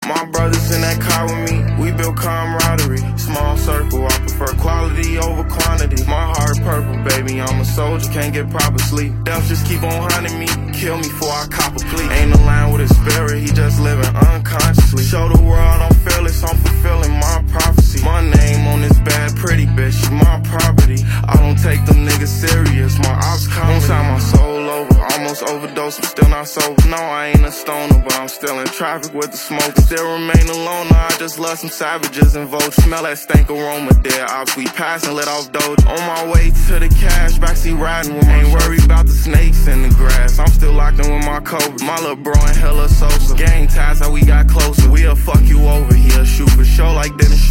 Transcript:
My brothers in that car with me, we build camaraderie. Small circle, I prefer quality over quantity. My heart purple, baby, I'm a soldier, can't get proper sleep. Death just keep on hunting me, kill me before I cop a plea. Ain't aligned with his spirit, he just living unconsciously. Show the world I'm fearless, I'm fulfilling my prophecy. My name on this bad pretty bitch, she my property. I don't take them niggas serious, my ops comedy. Don't sign my soul over, almost overdose, I'm still not sober. No, I ain't a stoner, but I'm still in traffic with the smoke. Still remain alone, no, I just love some savages and votes. Smell that stank aroma, dead ops, we pass and let off doge. On my way to the cash, backseat riding with my ain't worried about the snakes in the grass. I'm still locked in with my cobra. My little bro and hella Sosa. Gang ties, how we got closer. We'll fuck you over, he'll shoot for sure like Dennis.